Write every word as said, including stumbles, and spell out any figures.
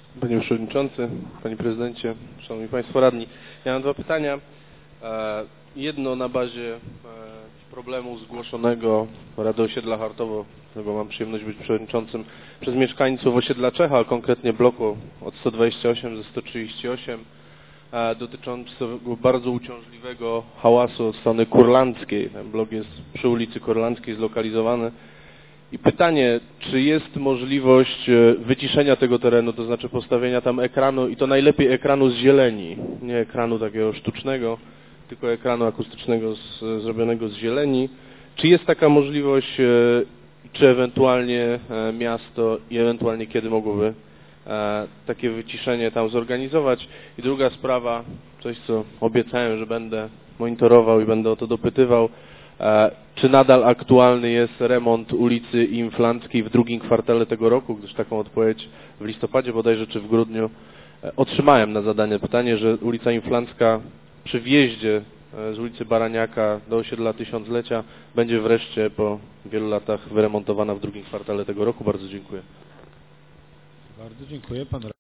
Panie Przewodniczący, Panie Prezydencie, Szanowni Państwo Radni. Ja mam dwa pytania. Jedno na bazie problemu zgłoszonego Rady Osiedla Hartowo, którego mam przyjemność być przewodniczącym, przez mieszkańców osiedla Czecha, a konkretnie bloku od sto dwadzieścia osiem do sto trzydzieści osiem, dotyczącego bardzo uciążliwego hałasu od strony kurlandzkiej. Ten blok jest przy ulicy Kurlandzkiej zlokalizowany. I pytanie, czy jest możliwość wyciszenia tego terenu, to znaczy postawienia tam ekranu i to najlepiej ekranu z zieleni, nie ekranu takiego sztucznego, tylko ekranu akustycznego z, zrobionego z zieleni. Czy jest taka możliwość, czy ewentualnie miasto i ewentualnie kiedy mogłoby takie wyciszenie tam zorganizować? I druga sprawa, coś co obiecałem, że będę monitorował i będę o to dopytywał. Czy nadal aktualny jest remont ulicy Inflanckiej w drugim kwartale tego roku, gdyż taką odpowiedź w listopadzie bodajże czy w grudniu otrzymałem na zadanie pytanie, że ulica Inflancka przy wjeździe z ulicy Baraniaka do osiedla Tysiąclecia będzie wreszcie po wielu latach wyremontowana w drugim kwartale tego roku. Bardzo dziękuję. Bardzo dziękuję. Pan